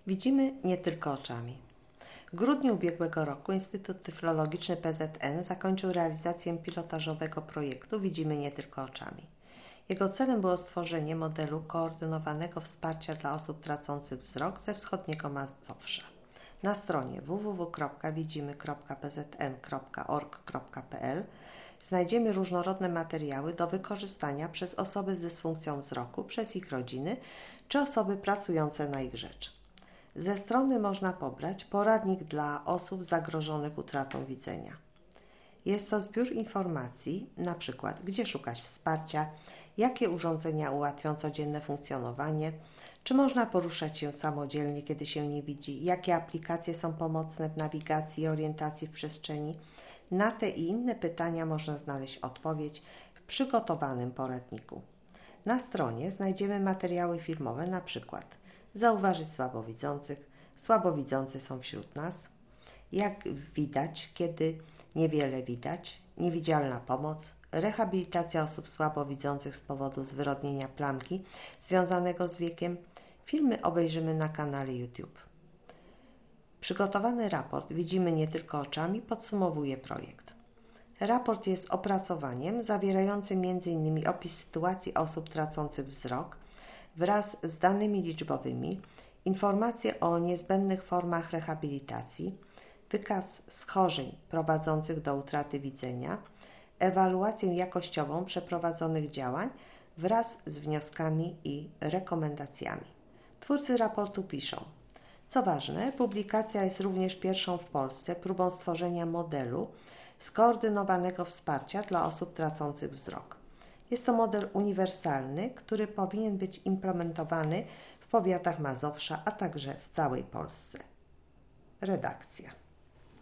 Widzimy nie tylko oczami. W grudniu ubiegłego roku Instytut Tyflologiczny PZN zakończył realizację pilotażowego projektu Widzimy nie tylko oczami. Jego celem było stworzenie modelu koordynowanego wsparcia dla osób tracących wzrok ze wschodniego Mazowsza. Na stronie www.widzimy.pzn.org.pl znajdziemy różnorodne materiały do wykorzystania przez osoby z dysfunkcją wzroku, przez ich rodziny czy osoby pracujące na ich rzecz. Ze strony można pobrać poradnik dla osób zagrożonych utratą widzenia. Jest to zbiór informacji, np. gdzie szukać wsparcia, jakie urządzenia ułatwią codzienne funkcjonowanie, czy można poruszać się samodzielnie, kiedy się nie widzi, jakie aplikacje są pomocne w nawigacji i orientacji w przestrzeni. Na te i inne pytania można znaleźć odpowiedź w przygotowanym poradniku. Na stronie znajdziemy materiały filmowe, np. zauważyć słabowidzących, słabowidzący są wśród nas, jak widać, kiedy niewiele widać, niewidzialna pomoc, rehabilitacja osób słabowidzących z powodu zwyrodnienia plamki związanego z wiekiem. Filmy obejrzymy na kanale YouTube. Przygotowany raport Widzimy nie tylko oczami podsumowuje projekt. Raport jest opracowaniem zawierającym m.in. opis sytuacji osób tracących wzrok wraz z danymi liczbowymi, informacje o niezbędnych formach rehabilitacji, wykaz schorzeń prowadzących do utraty widzenia, ewaluację jakościową przeprowadzonych działań wraz z wnioskami i rekomendacjami. Twórcy raportu piszą: co ważne, publikacja jest również pierwszą w Polsce próbą stworzenia modelu skoordynowanego wsparcia dla osób tracących wzrok. Jest to model uniwersalny, który powinien być implementowany w powiatach Mazowsza, a także w całej Polsce. Redakcja.